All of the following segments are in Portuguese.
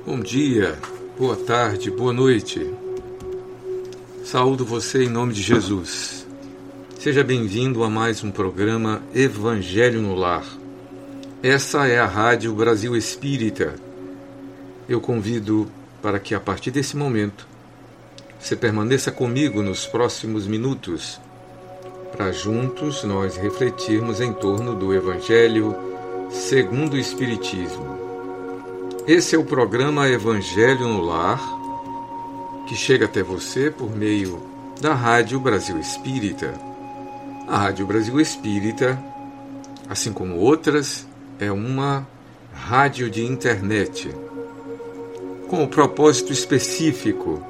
Bom dia, boa tarde, boa noite. Saúdo você em nome de Jesus. Seja bem-vindo a mais um programa Evangelho no Lar. Essa é a Rádio Brasil Espírita. Eu convido para que a partir desse momento você permaneça comigo nos próximos minutos, para juntos nós refletirmos em torno do Evangelho segundo o Espiritismo. Esse é o programa Evangelho no Lar, que chega até você por meio da Rádio Brasil Espírita. A Rádio Brasil Espírita, assim como outras, é uma rádio de internet, com o propósito específico,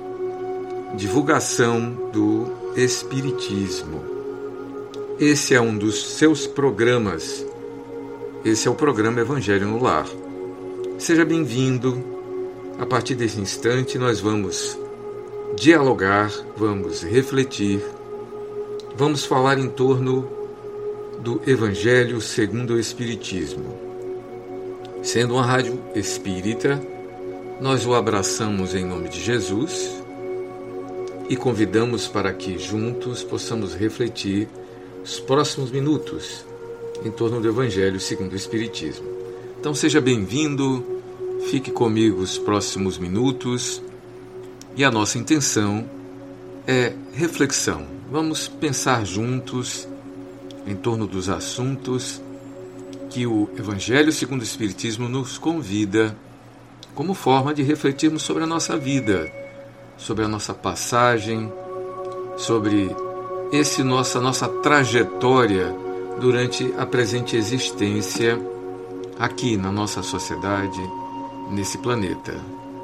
divulgação do Espiritismo. Esse é um dos seus programas. Esse é o programa Evangelho no Lar. Seja bem-vindo. A partir desse instante nós vamos dialogar, vamos refletir, vamos falar em torno do Evangelho segundo o Espiritismo. Sendo uma rádio espírita, nós o abraçamos em nome de Jesus e convidamos para que juntos possamos refletir os próximos minutos em torno do Evangelho segundo o Espiritismo. Então seja bem-vindo, fique comigo os próximos minutos e a nossa intenção é reflexão. Vamos pensar juntos em torno dos assuntos que o Evangelho segundo o Espiritismo nos convida como forma de refletirmos sobre a nossa vida, sobre a nossa passagem, sobre nossa trajetória durante a presente existência aqui na nossa sociedade, nesse planeta.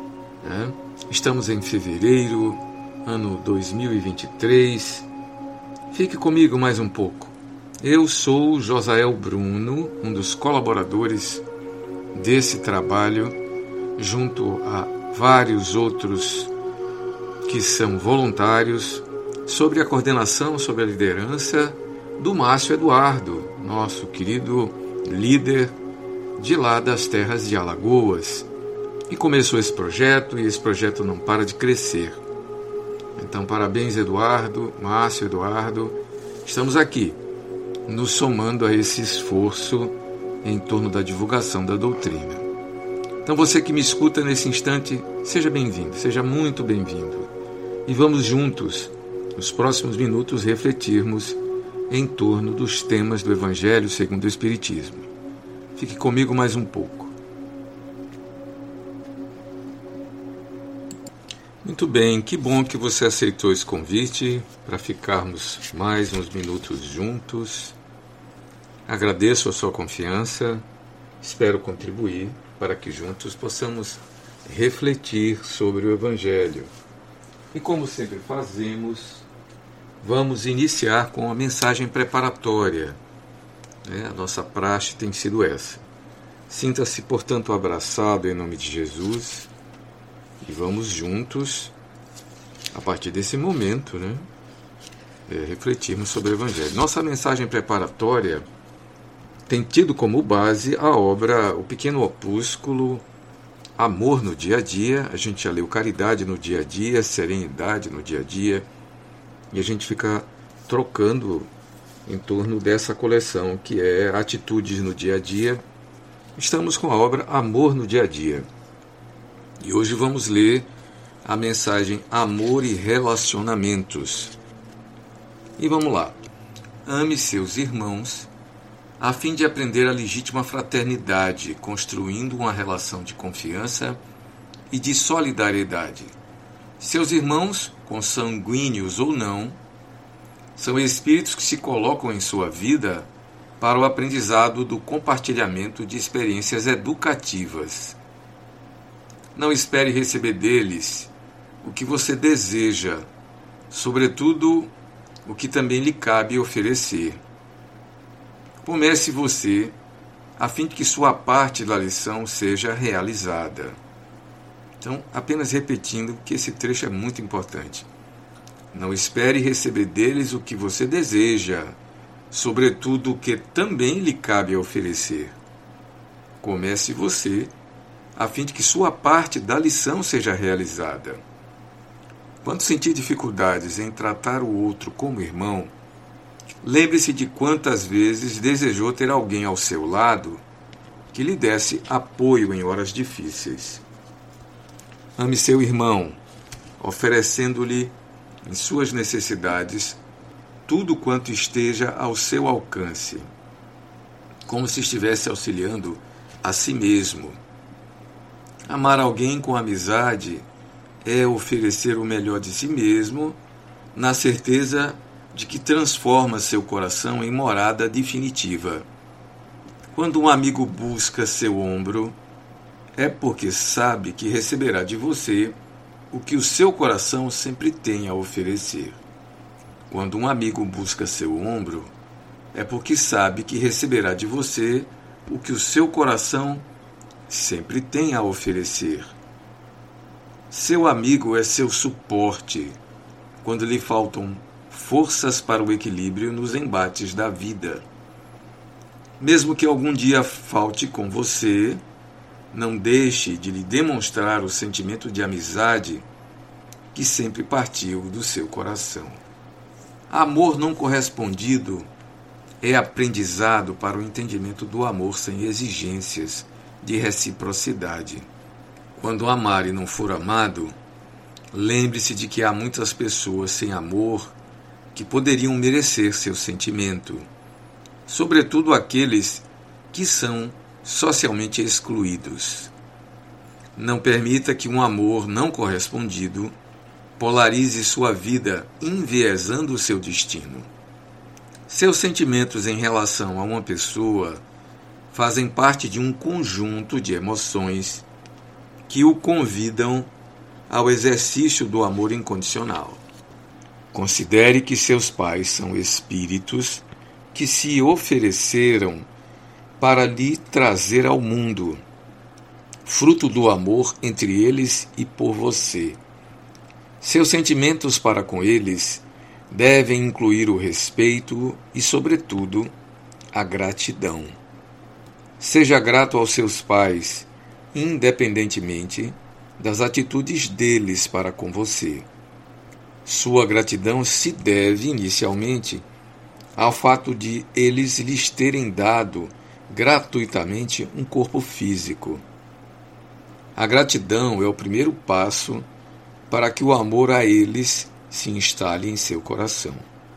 Estamos em fevereiro, ano 2023. Fique comigo mais um pouco. Eu sou Josael Bruno, um dos colaboradores desse trabalho, junto a vários outros que são voluntários, sobre a coordenação, sobre a liderança do Márcio Eduardo, nosso querido líder de lá das terras de Alagoas. E começou esse projeto, e esse projeto não para de crescer. Então, parabéns, Eduardo, Márcio Eduardo. Estamos aqui, nos somando a esse esforço em torno da divulgação da doutrina. Então, você que me escuta nesse instante, seja bem-vindo, seja muito bem-vindo. E vamos juntos, nos próximos minutos, refletirmos em torno dos temas do Evangelho segundo o Espiritismo. Fique comigo mais um pouco. Muito bem, que bom que você aceitou esse convite para ficarmos mais uns minutos juntos. Agradeço a sua confiança, espero contribuir para que juntos possamos refletir sobre o Evangelho. E como sempre fazemos, vamos iniciar com a mensagem preparatória. A nossa praxe tem sido essa. Sinta-se, portanto, abraçado em nome de Jesus e vamos juntos, a partir desse momento, refletirmos sobre o Evangelho. Nossa mensagem preparatória tem tido como base a obra, o pequeno opúsculo Amor no Dia a Dia. A gente já leu Caridade no Dia a Dia, Serenidade no Dia a Dia, e a gente fica trocando em torno dessa coleção que é Atitudes no Dia a Dia. Estamos com a obra Amor no Dia a Dia. E hoje vamos ler a mensagem Amor e Relacionamentos. E vamos lá. Ame seus irmãos a fim de aprender a legítima fraternidade, construindo uma relação de confiança e de solidariedade. Seus irmãos, consanguíneos ou não, são espíritos que se colocam em sua vida para o aprendizado do compartilhamento de experiências educativas. Não espere receber deles o que você deseja, sobretudo o que também lhe cabe oferecer. Comece você, a fim de que sua parte da lição seja realizada. Então, apenas repetindo que esse trecho é muito importante. Não espere receber deles o que você deseja, sobretudo o que também lhe cabe oferecer. Comece você, a fim de que sua parte da lição seja realizada. Quando sentir dificuldades em tratar o outro como irmão, lembre-se de quantas vezes desejou ter alguém ao seu lado que lhe desse apoio em horas difíceis. Ame seu irmão, oferecendo-lhe, em suas necessidades, tudo quanto esteja ao seu alcance, como se estivesse auxiliando a si mesmo. Amar alguém com amizade é oferecer o melhor de si mesmo, na certeza de que transforma seu coração em morada definitiva. Quando um amigo busca seu ombro, é porque sabe que receberá de você o que o seu coração sempre tem a oferecer. Quando um amigo busca seu ombro, é porque sabe que receberá de você o que o seu coração sempre tem a oferecer. Seu amigo é seu suporte quando lhe faltam forças para o equilíbrio nos embates da vida. Mesmo que algum dia falte com você, não deixe de lhe demonstrar o sentimento de amizade que sempre partiu do seu coração. Amor não correspondido é aprendizado para o entendimento do amor sem exigências de reciprocidade. Quando amar e não for amado, lembre-se de que há muitas pessoas sem amor que poderiam merecer seu sentimento, sobretudo aqueles que são socialmente excluídos. Não permita que um amor não correspondido polarize sua vida, enviesando o seu destino. Seus sentimentos em relação a uma pessoa fazem parte de um conjunto de emoções que o convidam ao exercício do amor incondicional. Considere que seus pais são espíritos que se ofereceram para lhe trazer ao mundo, fruto do amor entre eles e por você. Seus sentimentos para com eles devem incluir o respeito e, sobretudo, a gratidão. Seja grato aos seus pais, independentemente das atitudes deles para com você. Sua gratidão se deve, inicialmente, ao fato de eles lhes terem dado gratuitamente um corpo físico. A gratidão é o primeiro passo para que o amor a eles se instale em seu coração.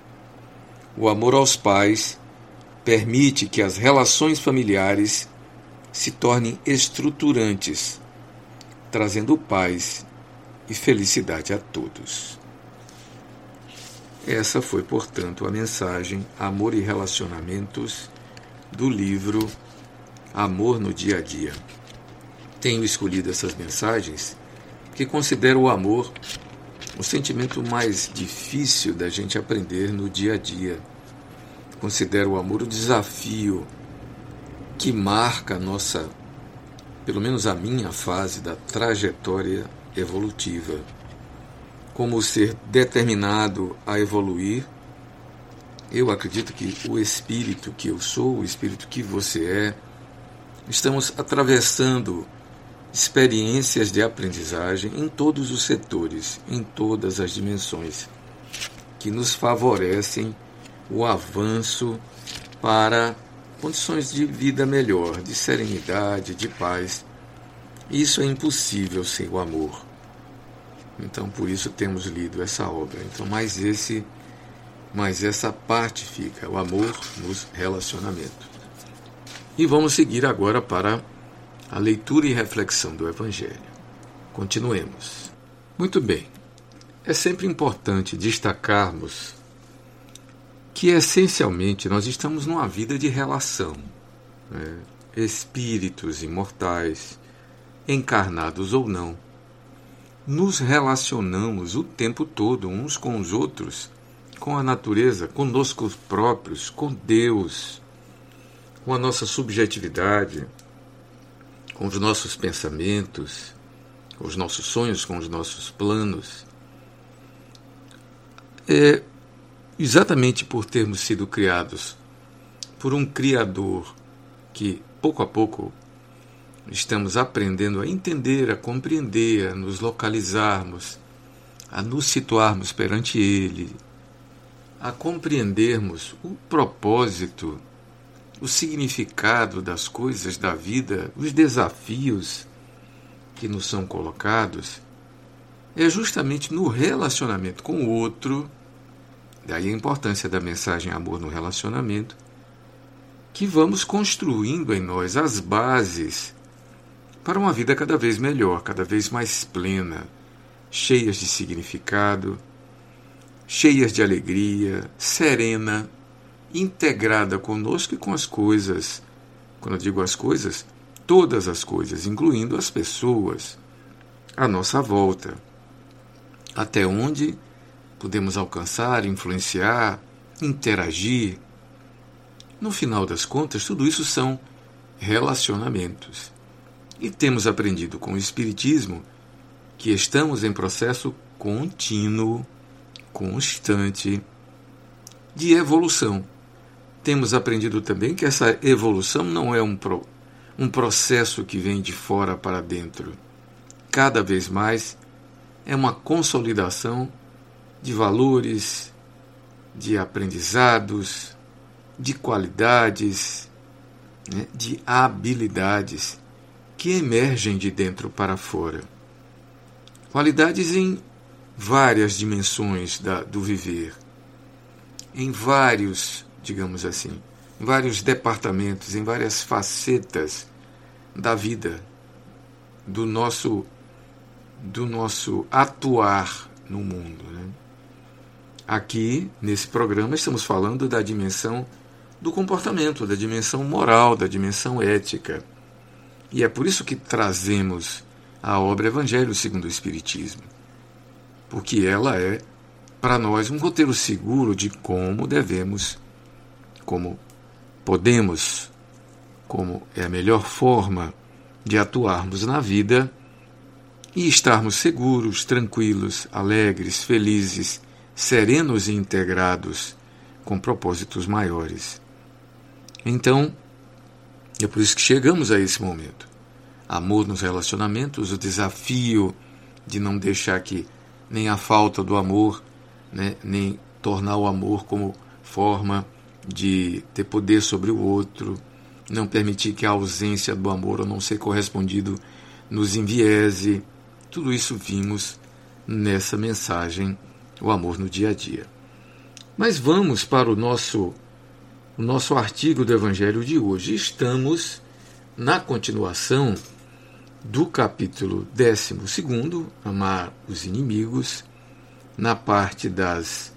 O amor aos pais permite que as relações familiares se tornem estruturantes, trazendo paz e felicidade a todos. Essa foi, portanto, a mensagem Amor e Relacionamentos do livro Amor no Dia a Dia. Tenho escolhido essas mensagens porque considero o amor o sentimento mais difícil da gente aprender no dia a dia. Considero o amor o desafio que marca a nossa, pelo menos a minha fase da trajetória evolutiva. Como ser determinado a evoluir, eu acredito que o espírito que eu sou, o espírito que você é, estamos atravessando experiências de aprendizagem em todos os setores, em todas as dimensões, que nos favorecem o avanço para condições de vida melhor, de serenidade, de paz. Isso é impossível sem o amor. Então, por isso temos lido essa obra. Então, mais essa parte fica, o amor nos relacionamentos. E vamos seguir agora para a leitura e reflexão do Evangelho. Continuemos. Muito bem. É sempre importante destacarmos que, essencialmente, nós estamos numa vida de relação. Espíritos imortais, encarnados ou não, nos relacionamos o tempo todo uns com os outros, com a natureza, conosco próprios, com Deus, com a nossa subjetividade, com os nossos pensamentos, com os nossos sonhos, com os nossos planos. É exatamente por termos sido criados por um Criador que, pouco a pouco, estamos aprendendo a entender, a compreender, a nos localizarmos, a nos situarmos perante Ele, a compreendermos o propósito, o significado das coisas da vida, os desafios que nos são colocados, é justamente no relacionamento com o outro, daí a importância da mensagem amor no relacionamento, que vamos construindo em nós as bases para uma vida cada vez melhor, cada vez mais plena, cheias de significado, cheias de alegria, serena, integrada conosco e com as coisas. Quando eu digo as coisas, todas as coisas, incluindo as pessoas à nossa volta. Até onde podemos alcançar, influenciar, interagir. No final das contas, tudo isso são relacionamentos. E temos aprendido com o Espiritismo que estamos em processo contínuo, constante, de evolução. Temos aprendido também que essa evolução não é um processo que vem de fora para dentro. Cada vez mais é uma consolidação de valores, de aprendizados, de qualidades, de habilidades que emergem de dentro para fora. Qualidades em várias dimensões do viver, em vários, digamos assim, vários departamentos, em várias facetas da vida, do nosso atuar no mundo. Aqui, nesse programa, estamos falando da dimensão do comportamento, da dimensão moral, da dimensão ética. E é por isso que trazemos a obra Evangelho segundo o Espiritismo, porque ela é, para nós, um roteiro seguro de como devemos, como podemos, como é a melhor forma de atuarmos na vida e estarmos seguros, tranquilos, alegres, felizes, serenos e integrados com propósitos maiores. Então, é por isso que chegamos a esse momento. Amor nos relacionamentos, o desafio de não deixar que nem a falta do amor, nem tornar o amor como forma de ter poder sobre o outro, não permitir que a ausência do amor ou não ser correspondido nos enviese. Tudo isso vimos nessa mensagem, o amor no dia a dia. Mas vamos para o nosso artigo do Evangelho de hoje. Estamos na continuação do capítulo 12, Amar os Inimigos, na parte das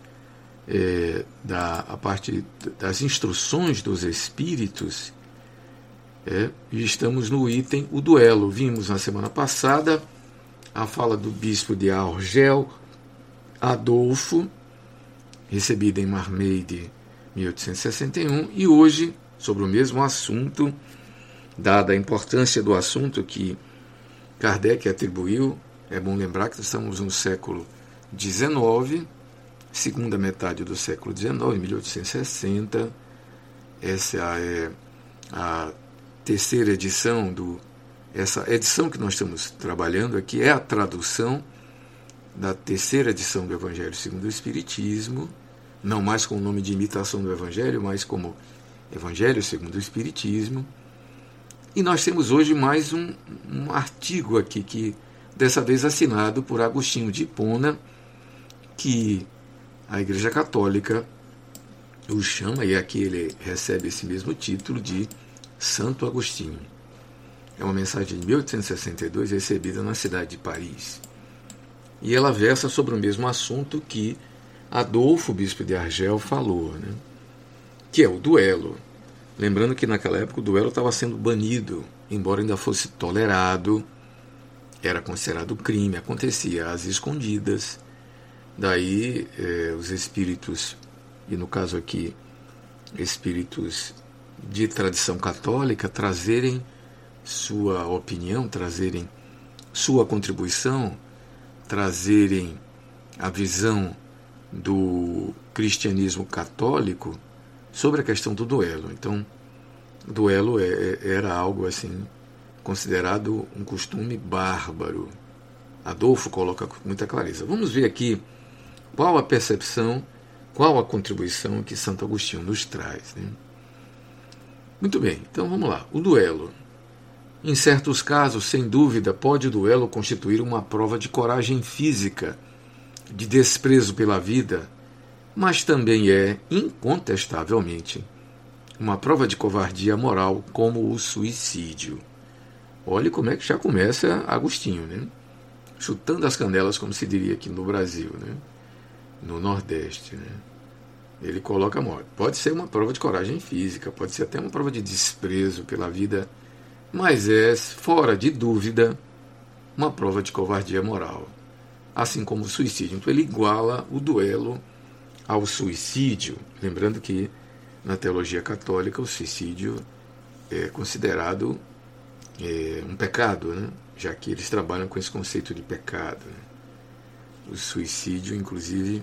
instruções dos Espíritos, e estamos no item o duelo. Vimos na semana passada a fala do bispo de Argel, Adolfo, recebida em Marmeide, 1861, e hoje, sobre o mesmo assunto, dada a importância do assunto que Kardec atribuiu, é bom lembrar que estamos no século XIX, segunda metade do século XIX, 1860. Essa é a terceira edição essa edição que nós estamos trabalhando aqui é a tradução da terceira edição do Evangelho segundo o Espiritismo, não mais com o nome de imitação do Evangelho, mas como Evangelho segundo o Espiritismo. E nós temos hoje mais um artigo aqui, que dessa vez assinado por Agostinho de Hipona, que a Igreja Católica o chama, e aqui ele recebe esse mesmo título de Santo Agostinho. É uma mensagem de 1862 recebida na cidade de Paris. E ela versa sobre o mesmo assunto que Adolfo, bispo de Argel, falou, que é o duelo. Lembrando que naquela época o duelo estava sendo banido, embora ainda fosse tolerado, era considerado crime, acontecia às escondidas. Daí os espíritos, e no caso aqui, espíritos de tradição católica, trazerem sua opinião, trazerem sua contribuição, trazerem a visão do cristianismo católico sobre a questão do duelo. Então, o duelo era algo assim considerado um costume bárbaro. Adolfo coloca com muita clareza. Vamos ver aqui qual a percepção, qual a contribuição que Santo Agostinho nos traz, né? Muito bem, então vamos lá. O duelo. Em certos casos, sem dúvida, pode o duelo constituir uma prova de coragem física, de desprezo pela vida, mas também é, incontestavelmente, uma prova de covardia moral, como o suicídio. Olhe como é que já começa Agostinho, né? Chutando as canelas, como se diria aqui no Brasil, né? No Nordeste, né? Ele coloca a morte. Pode ser uma prova de coragem física, pode ser até uma prova de desprezo pela vida, mas é, fora de dúvida, uma prova de covardia moral, assim como o suicídio. Então ele iguala o duelo ao suicídio, lembrando que na teologia católica o suicídio é considerado um pecado, né? Já que eles trabalham com esse conceito de pecado, né? O suicídio, inclusive,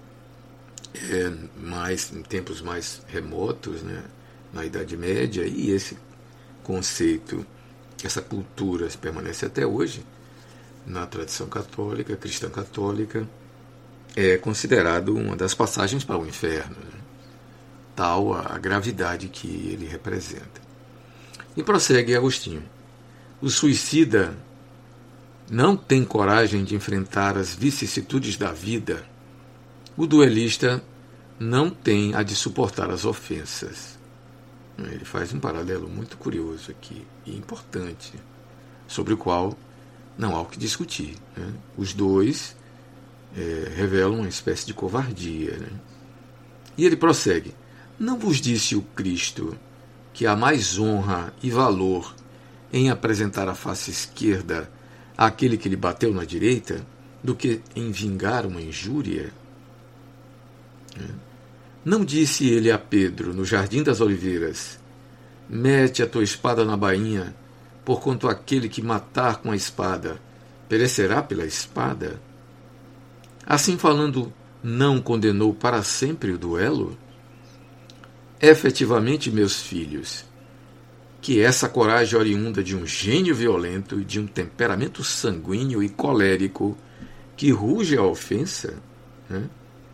em tempos mais remotos, né? Na Idade Média, e esse conceito, essa cultura permanece até hoje na tradição católica, cristã católica, é considerado uma das passagens para o inferno, né? Tal a gravidade que ele representa. E prossegue Agostinho. O suicida não tem coragem de enfrentar as vicissitudes da vida. O duelista não tem a de suportar as ofensas. Ele faz um paralelo muito curioso aqui e importante, sobre o qual não há o que discutir, né? Os dois revelam uma espécie de covardia, né? E ele prossegue. Não vos disse o Cristo que há mais honra e valor em apresentar a face esquerda àquele que lhe bateu na direita do que em vingar uma injúria? Não disse ele a Pedro, no Jardim das Oliveiras, mete a tua espada na bainha, porquanto aquele que matar com a espada perecerá pela espada? Assim falando, não condenou para sempre o duelo? Efetivamente, meus filhos, que essa coragem oriunda de um gênio violento e de um temperamento sanguíneo e colérico que ruge a ofensa, né?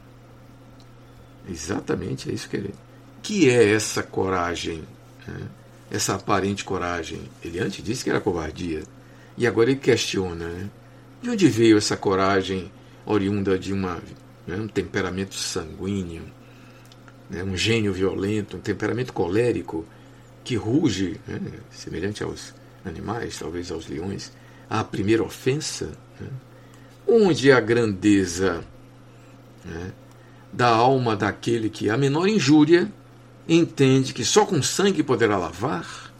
Exatamente, é isso que ele... Que é essa coragem, né? Essa aparente coragem? Ele antes disse que era covardia, e agora ele questiona, né? De onde veio essa coragem oriunda de um temperamento sanguíneo, né? Um gênio violento, um temperamento colérico que ruge, né? Semelhante aos animais, talvez aos leões, à primeira ofensa, né? Onde a grandeza, né, da alma daquele que a menor injúria entende que só com sangue poderá lavar?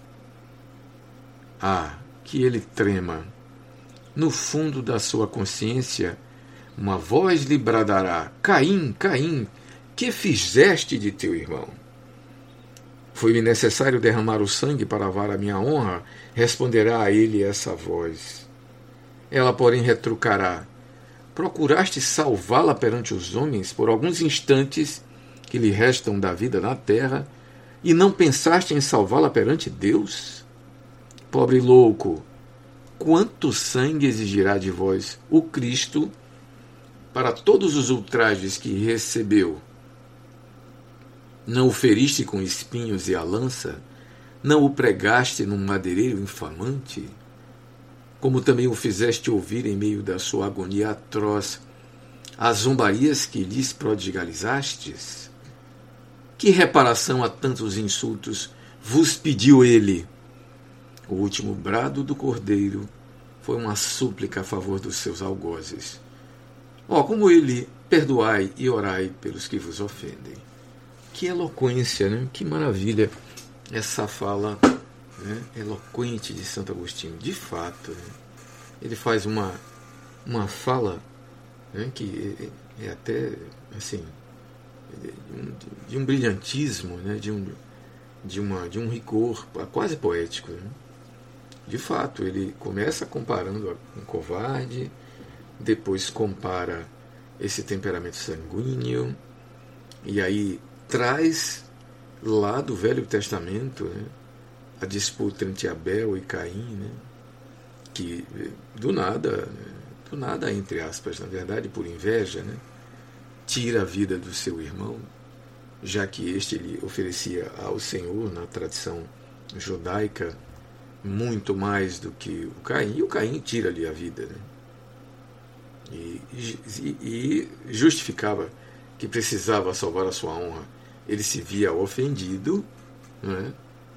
Que ele trema. No fundo da sua consciência, uma voz lhe bradará: Caim, Caim, que fizeste de teu irmão? Foi-me necessário derramar o sangue para lavar a minha honra, responderá a ele essa voz. Ela, porém, retrucará: procuraste salvá-la perante os homens por alguns instantes que lhe restam da vida na terra, e não pensaste em salvá-la perante Deus? Pobre louco, quanto sangue exigirá de vós o Cristo para todos os ultrajes que recebeu? Não o feriste com espinhos e a lança? Não o pregaste num madeireiro infamante? Como também o fizeste ouvir em meio da sua agonia atroz as zombarias que lhes prodigalizastes? Que reparação a tantos insultos vos pediu ele? O último brado do cordeiro foi uma súplica a favor dos seus algozes. Como ele, perdoai e orai pelos que vos ofendem. Que eloquência, né? Que maravilha essa fala, né, eloquente de Santo Agostinho. De fato, né, ele faz uma fala, né, que é até assim, de um brilhantismo, né, de um rigor quase poético, né? De fato, ele começa comparando um covarde, depois compara esse temperamento sanguíneo, e aí traz lá do Velho Testamento, né, a disputa entre Abel e Caim, né? Que do nada, entre aspas, na verdade por inveja, né? Tira a vida do seu irmão, já que este ele oferecia ao Senhor, na tradição judaica, muito mais do que o Caim, e o Caim tira-lhe a vida, né? E justificava que precisava salvar a sua honra. Ele se via ofendido, né,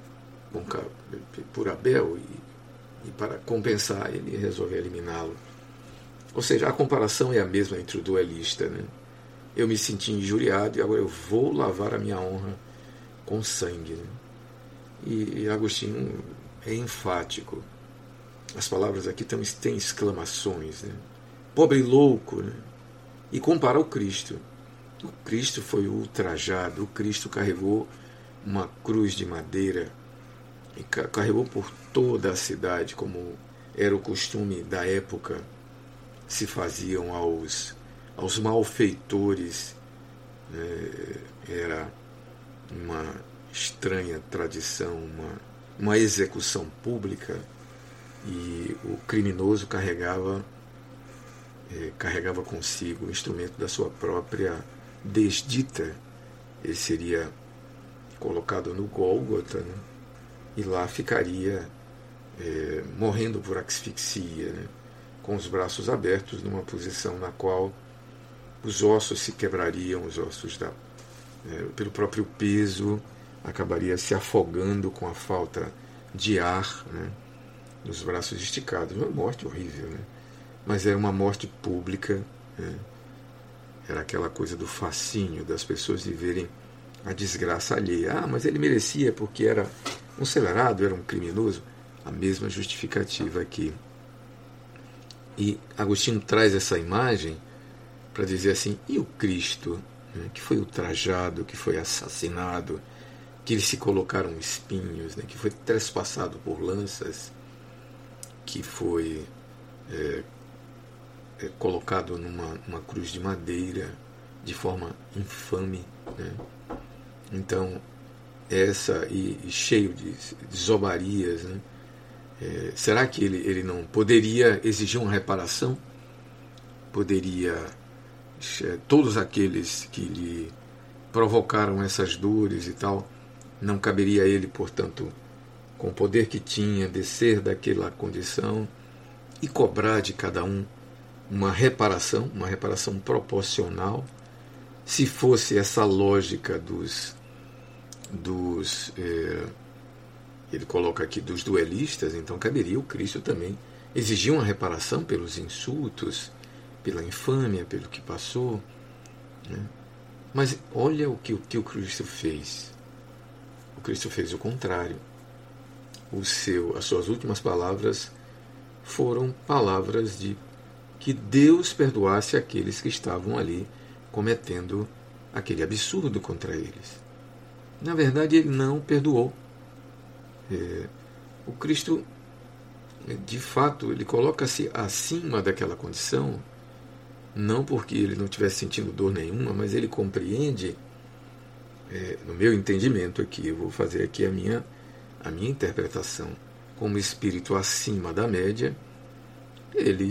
por Abel, e para compensar ele resolve eliminá-lo. Ou seja, a comparação é a mesma entre o duelista, né? Eu me senti injuriado e agora eu vou lavar a minha honra com sangue, né? E Agostinho é enfático. As palavras aqui têm exclamações, né? Pobre louco, né? E compara o Cristo. O Cristo foi ultrajado, o Cristo carregou uma cruz de madeira e carregou por toda a cidade, como era o costume da época, se faziam aos malfeitores. Era uma estranha tradição, uma execução pública, e o criminoso carregava consigo o instrumento da sua própria desdita. Ele seria colocado no Gólgota, né? E lá ficaria morrendo por asfixia, né? Com os braços abertos, numa posição na qual os ossos se quebrariam, os ossos pelo próprio peso, acabaria se afogando com a falta de ar, né? Nos braços esticados. Uma morte horrível, né? Mas era uma morte pública, né? Era aquela coisa do fascínio das pessoas de verem a desgraça alheia. Ah, mas ele merecia porque era um acelerado, era um criminoso. A mesma justificativa aqui. E Agostinho traz essa imagem para dizer assim, e o Cristo, né, que foi ultrajado, que foi assassinado, que lhe se colocaram espinhos, né, que foi trespassado por lanças, que foi colocado numa cruz de madeira de forma infame, né? Então, e cheio de zombarias, né? Será que ele não poderia exigir uma reparação? Poderia, todos aqueles que lhe provocaram essas dores e tal, não caberia a ele, portanto, com o poder que tinha, descer daquela condição e cobrar de cada um uma reparação proporcional? Se fosse essa lógica ele coloca aqui dos duelistas, então caberia o Cristo também exigir uma reparação pelos insultos, pela infâmia, pelo que passou, né? Mas olha o que o Cristo fez. O Cristo fez o contrário. As suas últimas palavras foram palavras de que Deus perdoasse aqueles que estavam ali cometendo aquele absurdo contra eles. Na verdade, ele não perdoou. O Cristo, de fato, ele coloca-se acima daquela condição, não porque ele não estivesse sentindo dor nenhuma, mas ele compreende, no meu entendimento aqui, eu vou fazer aqui a minha interpretação, como espírito acima da média. Ele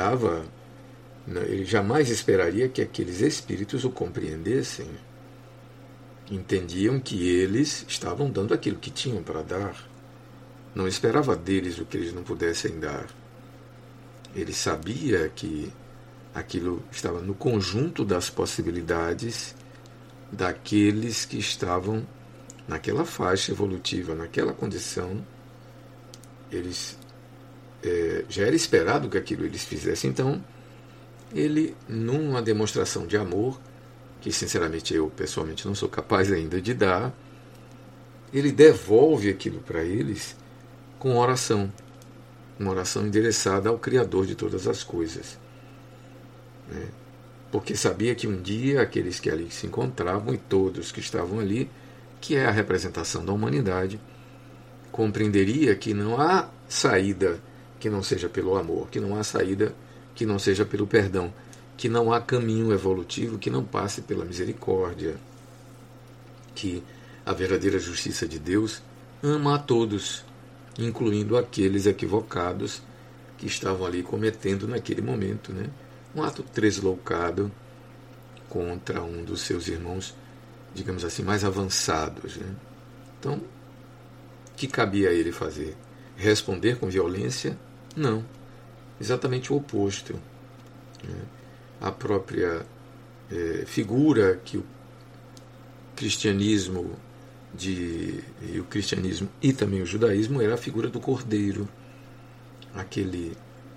jamais esperaria que aqueles espíritos o compreendessem. Entendiam que eles estavam dando aquilo que tinham para dar. Não esperava deles o que eles não pudessem dar. Ele sabia que aquilo estava no conjunto das possibilidades daqueles que estavam naquela faixa evolutiva, naquela condição. Eles já era esperado que aquilo eles fizessem. Então, ele, numa demonstração de amor, que sinceramente eu pessoalmente não sou capaz ainda de dar, ele devolve aquilo para eles com oração, uma oração endereçada ao Criador de todas as coisas, né? Porque sabia que um dia aqueles que ali se encontravam, e todos que estavam ali, que é a representação da humanidade, compreenderia que não há saída que não seja pelo amor, que não há saída que não seja pelo perdão, que não há caminho evolutivo que não passe pela misericórdia, que a verdadeira justiça de Deus ama a todos, incluindo aqueles equivocados que estavam ali cometendo naquele momento, né, um ato tresloucado contra um dos seus irmãos, digamos assim, mais avançados, né? Então, o que cabia a ele fazer? Responder com violência? Não. Exatamente o oposto, né? A própria figura que o cristianismo e também o judaísmo era a figura do cordeiro, aquele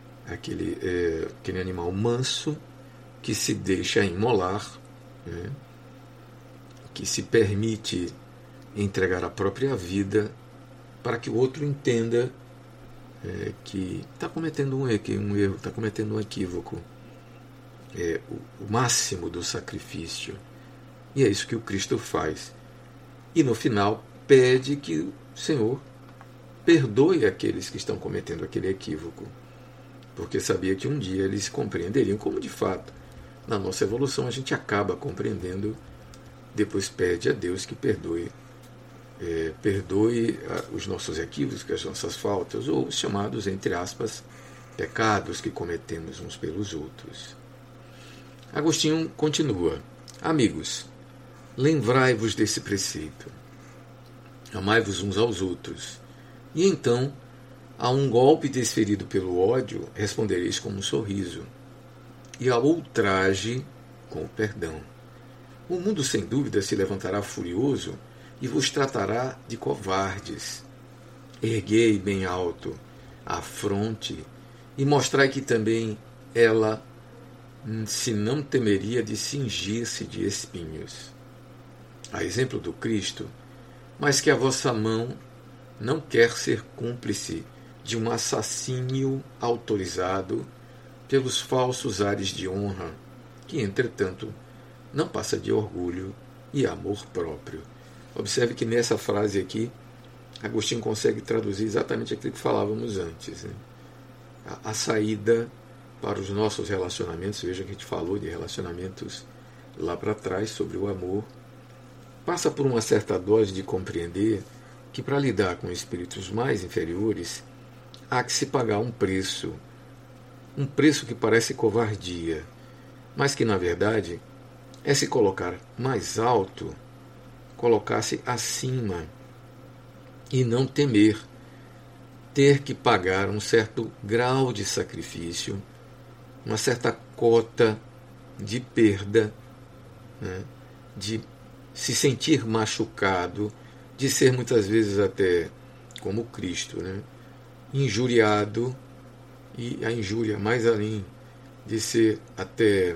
animal manso que se deixa imolar, né? Que se permite entregar a própria vida para que o outro entenda que está cometendo um erro, está cometendo um equívoco. O máximo do sacrifício. E é isso que o Cristo faz. E no final pede que o Senhor perdoe aqueles que estão cometendo aquele equívoco, porque sabia que um dia eles compreenderiam, como de fato na nossa evolução a gente acaba compreendendo. Depois pede a Deus que perdoe os nossos equívocos, as nossas faltas, ou os chamados, entre aspas, pecados que cometemos uns pelos outros. Agostinho continua: amigos, lembrai-vos desse preceito, amai-vos uns aos outros, e então, a um golpe desferido pelo ódio, respondereis com um sorriso, e ao ultraje com o perdão. O mundo, sem dúvida, se levantará furioso e vos tratará de covardes. Erguei bem alto a fronte e mostrai que também ela se não temeria de cingir-se de espinhos. A exemplo do Cristo, mas que a vossa mão não quer ser cúmplice de um assassínio autorizado pelos falsos ares de honra, que, entretanto, não passa de orgulho e amor próprio. Observe que nessa frase aqui, Agostinho consegue traduzir exatamente aquilo que falávamos antes, né? A saída para os nossos relacionamentos. Veja que a gente falou de relacionamentos lá para trás, sobre o amor. Passa por uma certa dose de compreender que para lidar com espíritos mais inferiores, há que se pagar um preço que parece covardia, mas que na verdade é se colocar mais alto, colocar-se acima e não temer ter que pagar um certo grau de sacrifício, uma certa cota de perda, né, de se sentir machucado, de ser muitas vezes até, como Cristo, né, injuriado, e a injúria mais além de ser até,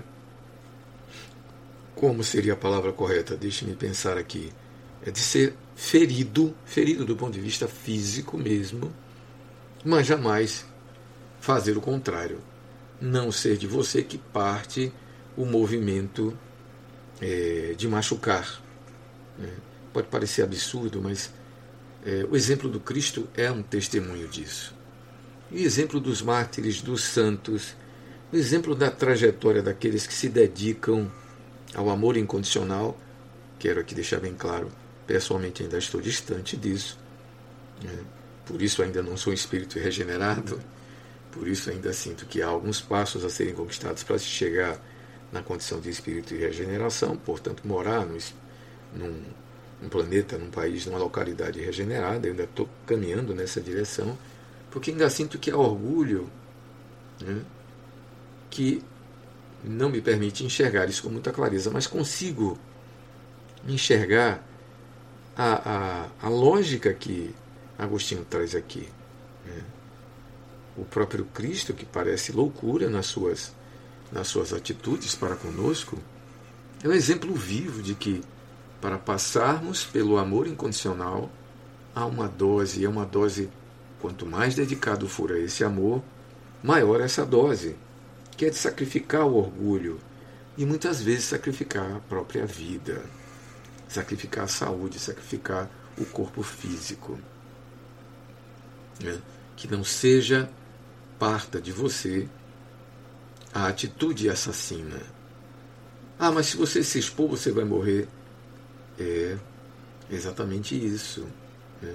como seria a palavra correta? Deixe-me pensar aqui. É de ser ferido do ponto de vista físico mesmo, mas jamais fazer o contrário. Não ser de você que parte o movimento de machucar. Pode parecer absurdo, mas o exemplo do Cristo é um testemunho disso. E o exemplo dos mártires, dos santos, o exemplo da trajetória daqueles que se dedicam ao amor incondicional. Quero aqui deixar bem claro, pessoalmente ainda estou distante disso, né? Por isso ainda não sou espírito regenerado, por isso ainda sinto que há alguns passos a serem conquistados para se chegar na condição de espírito de regeneração, portanto morar num planeta, num país, numa localidade regenerada. Eu ainda estou caminhando nessa direção, porque ainda sinto que há orgulho, né, que não me permite enxergar isso com muita clareza, mas consigo enxergar a lógica que Agostinho traz aqui, né? O próprio Cristo, que parece loucura nas suas atitudes para conosco, é um exemplo vivo de que, para passarmos pelo amor incondicional, há uma dose, e é uma dose, quanto mais dedicado for a esse amor, maior essa dose, que é de sacrificar o orgulho e muitas vezes sacrificar a própria vida, sacrificar a saúde, sacrificar o corpo físico, né? Que não seja parta de você a atitude assassina. Ah, mas se você se expor, você vai morrer. É exatamente isso, né?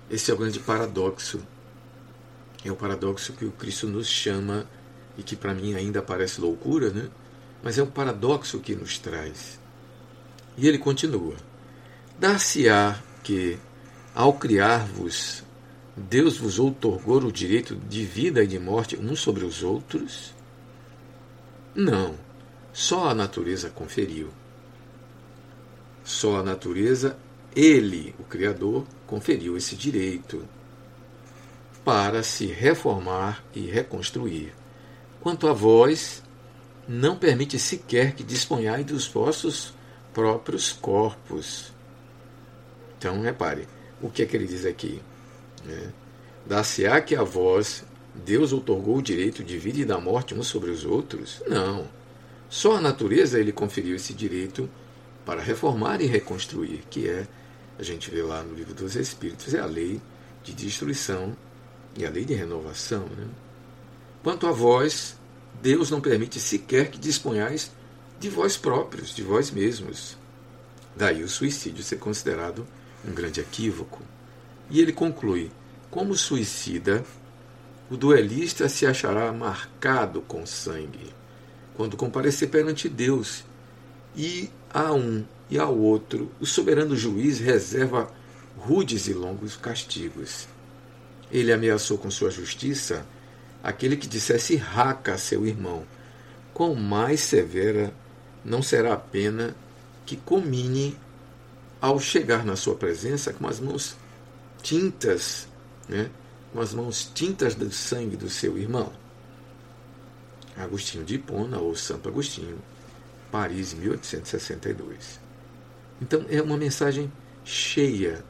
Esse é o grande paradoxo. É o paradoxo que o Cristo nos chama e que para mim ainda parece loucura, né? Mas é o paradoxo que nos traz. E ele continua: dar-se-á que, ao criar-vos, Deus vos outorgou o direito de vida e de morte uns sobre os outros? Não, só a natureza conferiu. Só a natureza, ele, o Criador, conferiu esse direito para se reformar e reconstruir. Quanto a vós, não permite sequer que disponhais dos vossos próprios corpos. Então, repare, o que é que ele diz aqui? Dar-se-á que a vós Deus outorgou o direito de vida e da morte uns sobre os outros? Não. Só a natureza ele conferiu esse direito para reformar e reconstruir, que é, a gente vê lá no Livro dos Espíritos, é a lei de destruição e a lei de renovação. Né? Quanto a vós, Deus não permite sequer que disponhais de vós próprios, de vós mesmos. Daí o suicídio ser considerado um grande equívoco. E ele conclui: como suicida, o duelista se achará marcado com sangue quando comparecer perante Deus, e a um e ao outro o soberano juiz reserva rudes e longos castigos. Ele ameaçou com sua justiça aquele que dissesse raca a seu irmão. Quão mais severa não será a pena que comine ao chegar na sua presença com as mãos tintas, com as mãos tintas do sangue do seu irmão. Agostinho de Hipona, ou Santo Agostinho, Paris, 1862. Então é uma mensagem cheia,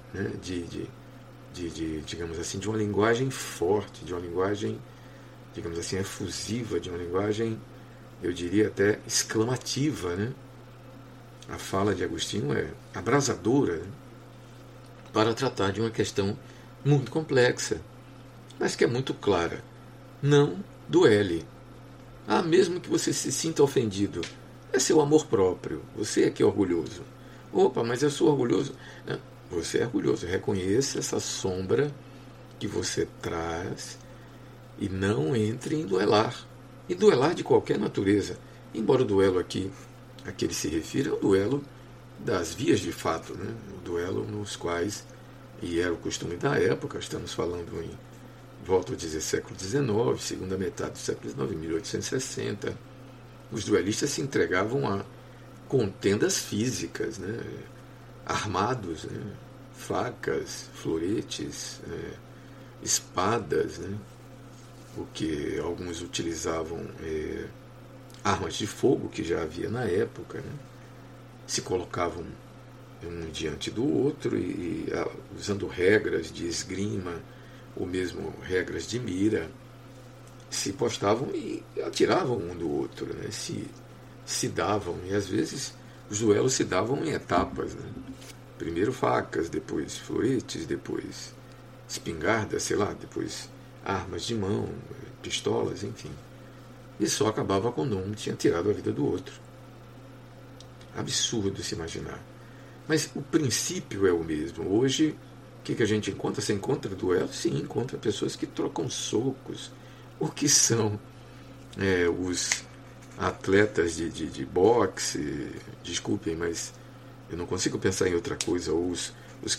digamos assim, de uma linguagem forte, de uma linguagem, digamos assim, efusiva, de uma linguagem, eu diria até exclamativa. A fala de Agostinho é abrasadora, para tratar de uma questão muito complexa, mas que é muito clara. Não duele. Mesmo que você se sinta ofendido, é seu amor próprio. Você é que é orgulhoso. Opa, mas eu sou orgulhoso. Não, você é orgulhoso. Reconheça essa sombra que você traz e não entre em duelar. E duelar de qualquer natureza. Embora o duelo aqui, a que ele se refira, é o duelo das vias de fato, o duelo nos quais, e era o costume da época, estamos falando em volta do século XIX, segunda metade do século XIX, 1860, os duelistas se entregavam a contendas físicas, armados, facas, floretes, espadas, porque alguns utilizavam armas de fogo que já havia na época, se colocavam um diante do outro e usando regras de esgrima ou mesmo regras de mira, se postavam e atiravam um do outro, se davam, e às vezes os duelos se davam em etapas, primeiro facas, depois floretes, depois espingardas, depois armas de mão, pistolas, enfim, e só acabava quando um tinha tirado a vida do outro. Absurdo se imaginar, mas o princípio é o mesmo. Hoje, o que a gente encontra? Você encontra duelos? Sim, encontra pessoas que trocam socos. O que são os atletas de boxe? Desculpem, mas eu não consigo pensar em outra coisa. Ou os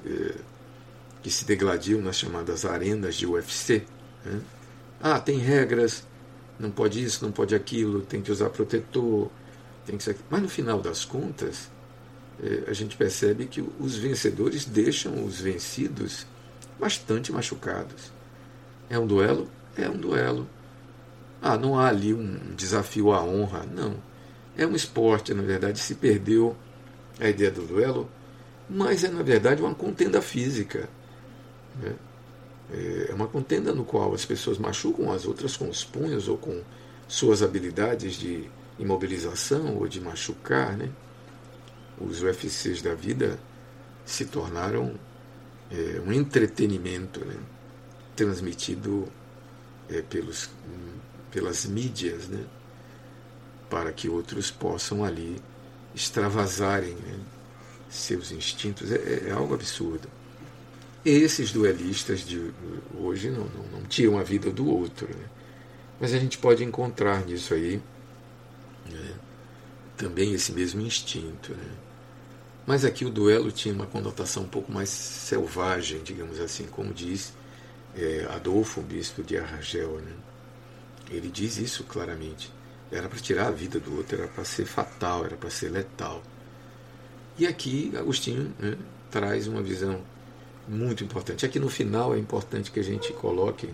que se degladiam nas chamadas arenas de UFC. Tem regras, não pode isso, não pode aquilo, tem que usar protetor, tem que ser... Mas no final das contas, a gente percebe que os vencedores deixam os vencidos bastante machucados. É um duelo? É um duelo. Não há ali um desafio à honra. Não. É um esporte, na verdade, se perdeu a ideia do duelo, mas é, na verdade, uma contenda física. É uma contenda no qual as pessoas machucam as outras com os punhos ou com suas habilidades de imobilização ou de machucar, Os UFCs da vida se tornaram um entretenimento, transmitido pelas mídias, para que outros possam ali extravasarem seus instintos. É algo absurdo. Esses duelistas de hoje não tiram a vida do outro, né? Mas a gente pode encontrar nisso aí, né, também esse mesmo instinto, né? Mas aqui o duelo tinha uma conotação um pouco mais selvagem, digamos assim, como diz Adolfo, o bispo de Argel, né? Ele diz isso claramente. Era para tirar a vida do outro, era para ser fatal, era para ser letal. E aqui Agostinho, né, traz uma visão muito importante. Aqui no final é importante que a gente coloque,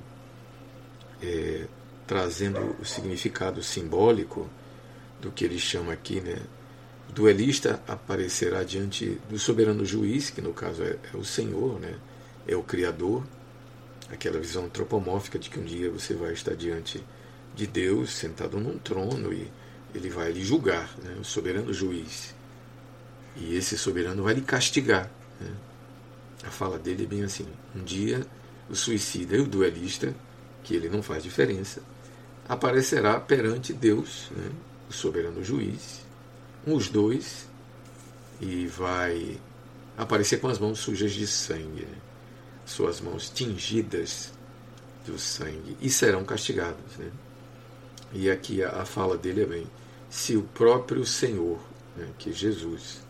trazendo o significado simbólico do que ele chama aqui, né? Duelista aparecerá diante do soberano juiz, que no caso é o Senhor, né? É o Criador, aquela visão antropomórfica de que um dia você vai estar diante de Deus, sentado num trono, e ele vai lhe julgar, né? O soberano juiz. E esse soberano vai lhe castigar, né? A fala dele é bem assim: um dia o suicida e o duelista, que ele não faz diferença, aparecerá perante Deus, né? O soberano juiz, os dois, e vai aparecer com as mãos sujas de sangue, né? Suas mãos tingidas do sangue, e serão castigados, né? E aqui a fala dele é bem: se o próprio Senhor, né, que é Jesus,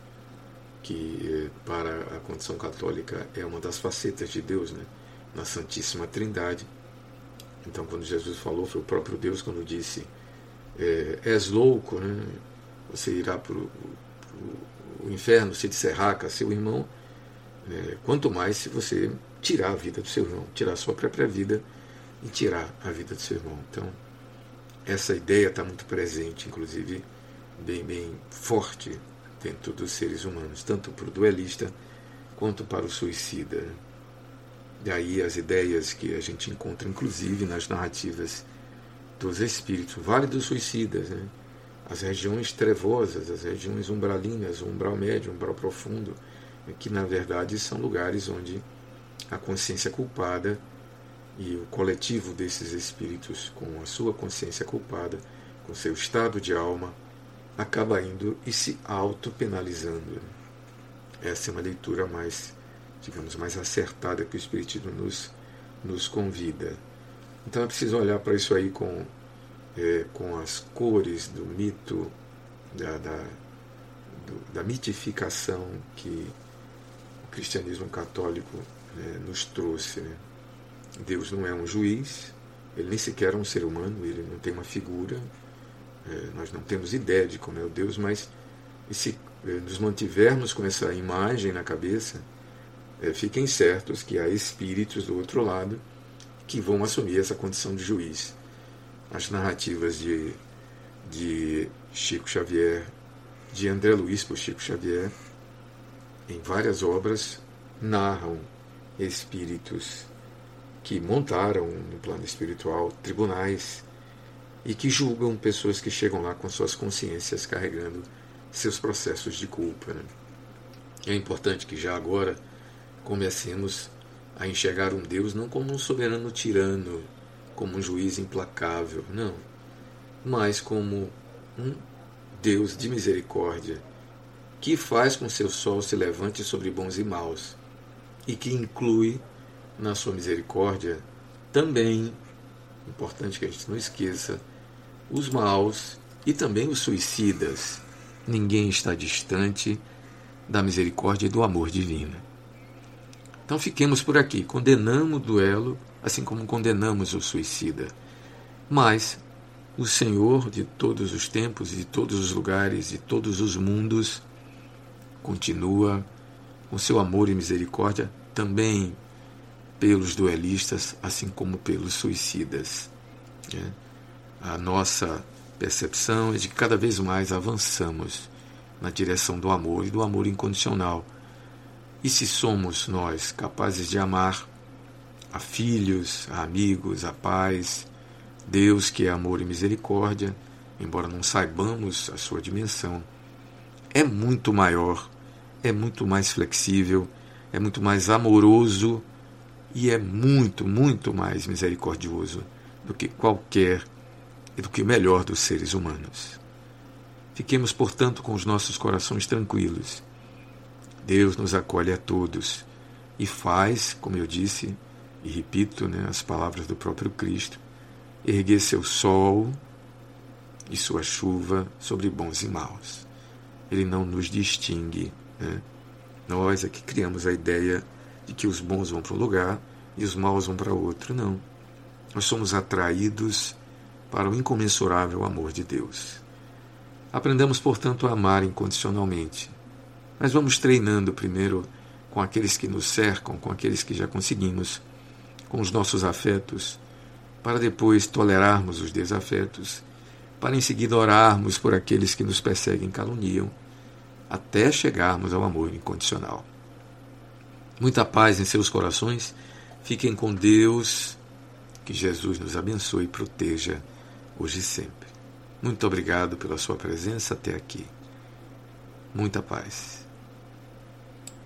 que para a condição católica é uma das facetas de Deus, né, na Santíssima Trindade. Então, quando Jesus falou, foi o próprio Deus quando disse: és louco, né? Você irá para o inferno se disser raca seu irmão, né? Quanto mais se você tirar a vida do seu irmão, tirar a sua própria vida e tirar a vida do seu irmão. Então, essa ideia está muito presente, inclusive bem forte dentro dos seres humanos, tanto para o duelista quanto para o suicida. Daí as ideias que a gente encontra, inclusive, nas narrativas dos espíritos, o Vale dos Suicidas, né? As regiões trevosas, as regiões umbralinas, o umbral médio, o umbral profundo, que na verdade são lugares onde a consciência culpada e o coletivo desses espíritos, com a sua consciência culpada, com seu estado de alma, acaba indo e se auto-penalizando. Essa é uma leitura mais, digamos, mais acertada que o Espiritismo nos convida. Então é preciso olhar para isso aí com as cores do mito, da mitificação que o cristianismo católico, né, nos trouxe, né? Deus não é um juiz, ele nem sequer é um ser humano, ele não tem uma figura, nós não temos ideia de como é o Deus, mas se nos mantivermos com essa imagem na cabeça, fiquem certos que há espíritos do outro lado que vão assumir essa condição de juiz. As narrativas de Chico Xavier, de André Luiz por Chico Xavier, em várias obras, narram espíritos que montaram no plano espiritual tribunais e que julgam pessoas que chegam lá com suas consciências carregando seus processos de culpa, né? É importante que já agora comecemos a enxergar um Deus não como um soberano tirano, como um juiz implacável, não, mas como um Deus de misericórdia, que faz com que seu sol se levante sobre bons e maus, e que inclui na sua misericórdia também, importante que a gente não esqueça, os maus e também os suicidas. Ninguém está distante da misericórdia e do amor divino. Então fiquemos por aqui, condenamos o duelo, assim como condenamos o suicida. Mas o Senhor de todos os tempos, de todos os lugares, de todos os mundos, continua com seu amor e misericórdia também pelos duelistas, assim como pelos suicidas, né? A nossa percepção é de que cada vez mais avançamos na direção do amor e do amor incondicional. E se somos nós capazes de amar a filhos, a amigos, a pais, Deus que é amor e misericórdia, embora não saibamos a sua dimensão, é muito maior, é muito mais flexível, é muito mais amoroso e é muito, muito mais misericordioso do que qualquer e do que o melhor dos seres humanos. Fiquemos, portanto, com os nossos corações tranquilos. Deus nos acolhe a todos, e faz, como eu disse e repito, as palavras do próprio Cristo, erguer seu sol e sua chuva sobre bons e maus. Ele não nos distingue. Nós é que criamos a ideia de que os bons vão para um lugar e os maus vão para outro. Não. Nós somos atraídos para o incomensurável amor de Deus. Aprendamos, portanto, a amar incondicionalmente. Mas vamos treinando primeiro com aqueles que nos cercam, com aqueles que já conseguimos, com os nossos afetos, para depois tolerarmos os desafetos, para em seguida orarmos por aqueles que nos perseguem e caluniam, até chegarmos ao amor incondicional. Muita paz em seus corações. Fiquem com Deus. Que Jesus nos abençoe e proteja hoje e sempre. Muito obrigado pela sua presença até aqui. Muita paz.